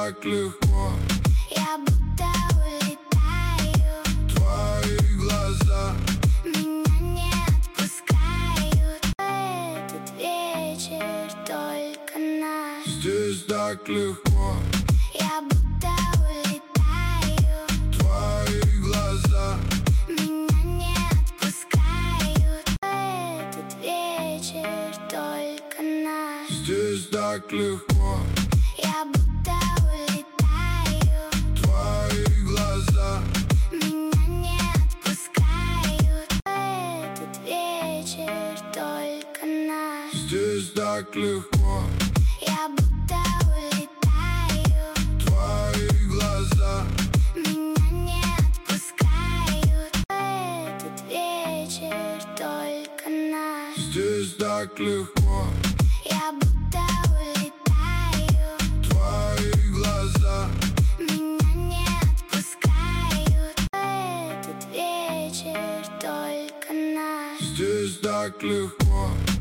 так легко. Я будто улетаю. Твои глаза Меня не отпускают. Этот вечер только наш. здесь так легко. Я будто улетаю. Твои глаза Меня не отпускают. Этот вечер только наш. здесь так легко. Я будто улетаю. Твои глаза Меня не отпускают. Этот вечер только наш. здесь так легко. Я будто улетаю. Твои глаза Меня не отпускают. Этот вечер только наш. здесь так легко. Я будто улетаю. Твои глаза Меня не отпускают. Этот вечер только наш. здесь так легко.